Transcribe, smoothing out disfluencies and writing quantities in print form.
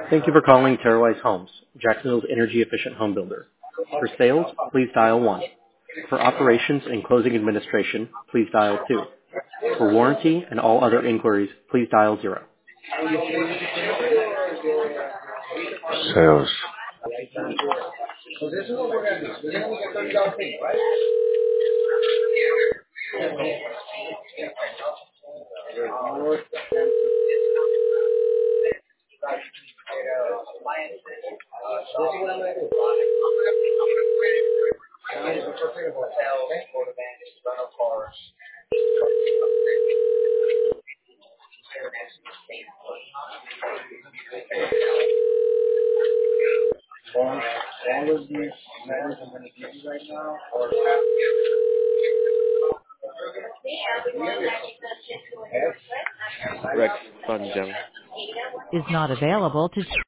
Thank you for calling Terrawise Homes, Jacksonville's energy-efficient home builder. For sales, please dial 1. For operations and closing administration, please dial 2. For warranty and all other inquiries, please dial 0. Sales. Rex Funjang is not available to